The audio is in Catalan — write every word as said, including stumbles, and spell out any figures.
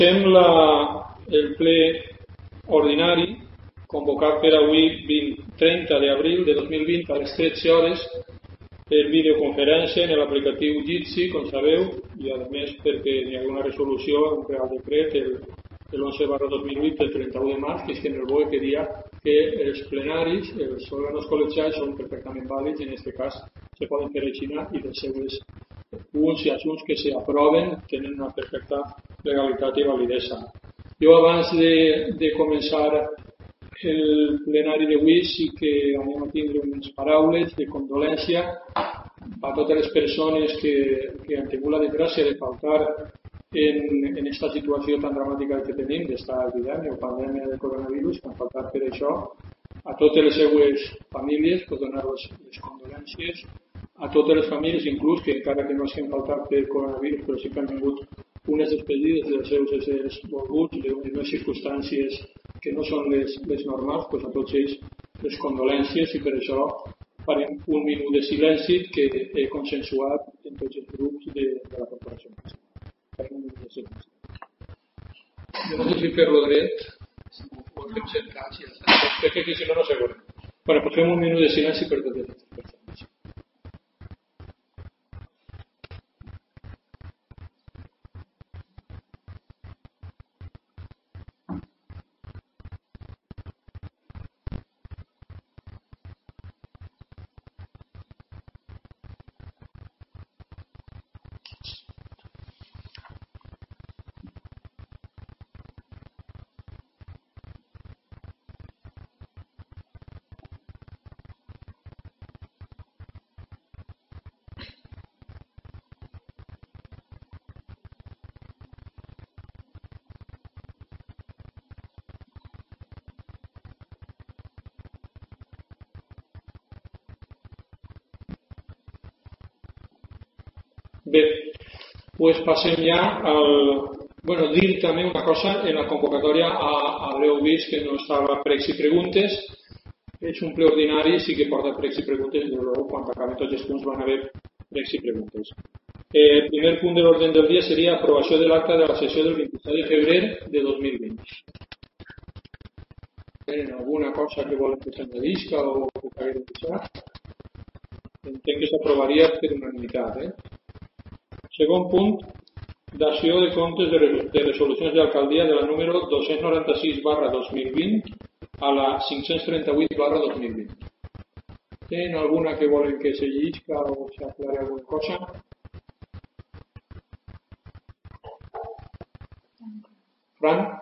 Sembla el ple ordinari convocat per avui trenta d'abril de dos mil vint a les tretze hores per videoconferència en l'aplicatiu Jitsi, com sabeu, i a més perquè hi ha una resolució, un real decret, el onze barra dos mil vuit del trenta-u de març, que és que en el B O E que dia que els plenaris, els òrgans col·legials són perfectament vàlids, en aquest cas se poden fer així i els seus punts i assumptes que s'aproven tenen una perfecta legalitat i validesa. Jo abans de, de començar el plenari d'avui sí que anem a tindre unes paraules de condolència a totes les persones que, que han tingut la desgràcia de faltar en aquesta situació tan dramàtica que tenim, d'esta epidèmia o pandèmia del coronavirus, que han faltat per això. A totes les seues famílies, per donar-los les condolències, a totes les famílies, inclús que encara que no hagin faltat per coronavirus, però sí que han tingut unes despedides dels seus éssers volguts en unes circumstàncies que no són les, les normals, doncs a tots ells les condolències i per això farem un minut de silenci que he consensuat en tots els grups de, de la corporació. Farem un minut de silenci. Jo no sé si fer-lo dret o fem sentats i ja està. Crec que si no, no segurem. Bé, doncs fem un minut de silenci per totes aquestes persones. Bé, doncs passem ja al... Bueno, dir també una cosa, en la convocatòria haureu vist que no estava pregs i preguntes, és un ple ordinari, sí que porta pregs i preguntes, i llavors quan acaben tots els punts van haver pregs i preguntes. El primer punt de l'ordre del dia seria aprovació de l'acta de la sessió del vint-i-set de febrer de dos mil vint. Tenen alguna cosa que volen que s'añadisca o que s'hagués de deixar? Entenc que s'aprovaria per unanimitat, eh? Segon punt, dació de comptes de, de resolucions d'alcaldia de la número dos-cents noranta-sis barra dos mil vint a la cinc-cents trenta-vuit barra dos mil vint. Tenen alguna que volen que se llisca o s'aclari alguna cosa? Fran?